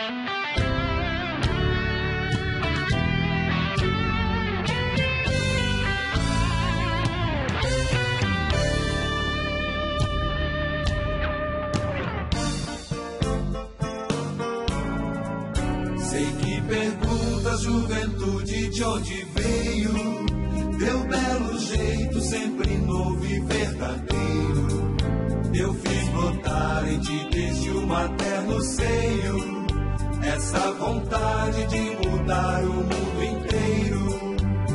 Sei que perguntas, juventude, de onde veio teu belo jeito, sempre novo e verdadeiro. Eu fiz brotar em ti desde o materno seio essa vontade de mudar o mundo inteiro.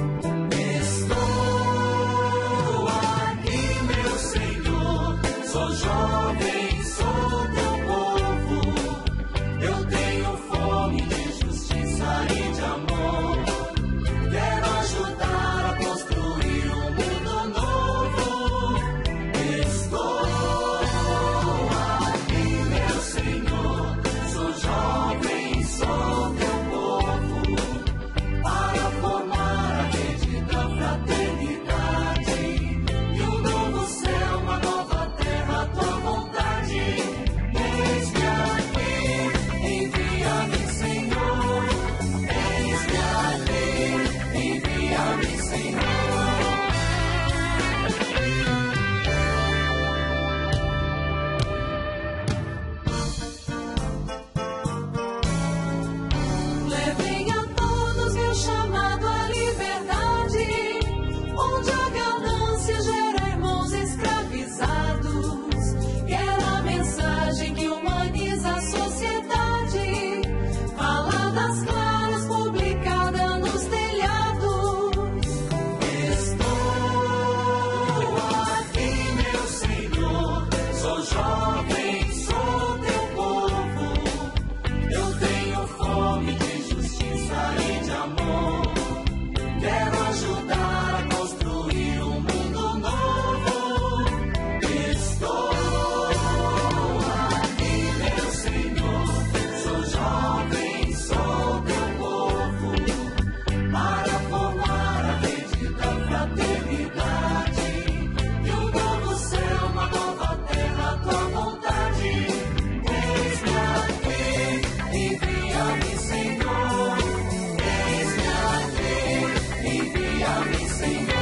Estou aqui, meu Senhor, sou jovem, sou teu povo. Eu tenho fome de justiça e de amor. Quero ajudar a construir um mundo novo. Estou aqui, meu Senhor, sou jovem, sou teu povo, para formar a rede da fraternidade e um novo céu, uma nova terra, tua vontade. Eis-me aqui, envia-me, Senhor. Eis-me aqui, envia-me, Senhor. Levem a todos meu chamado à liberdade, onde a ganância gera irmãos escravizados. Quero a mensagem que humaniza a sociedade, faladas claras, publicada nos telhados. Estou aqui, meu Senhor, sou jovem, sou teu povo. Eu tenho fome de justiça e de amor. Quero ajudar a construir um mundo novo. Estou aqui, meu Senhor, sou jovem, sou teu povo, para formar a rede da fraternidade e um novo céu, uma nova terra, tua vontade. Eis-me aqui, envia-me, Senhor. Eis-me aqui, envia-me, Senhor.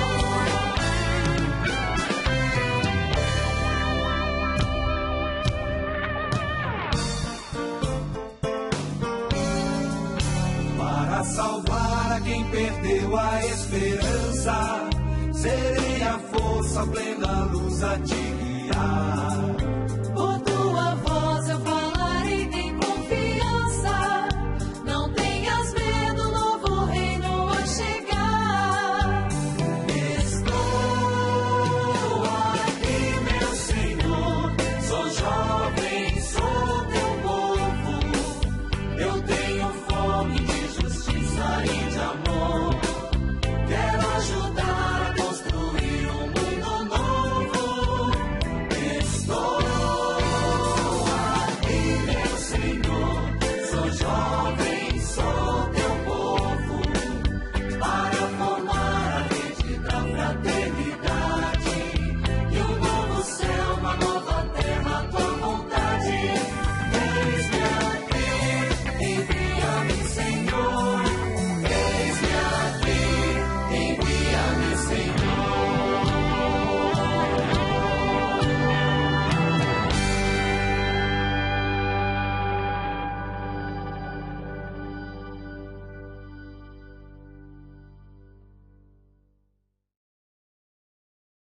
Para salvar a quem perdeu a esperança, serei a força, plena luz a te guiar.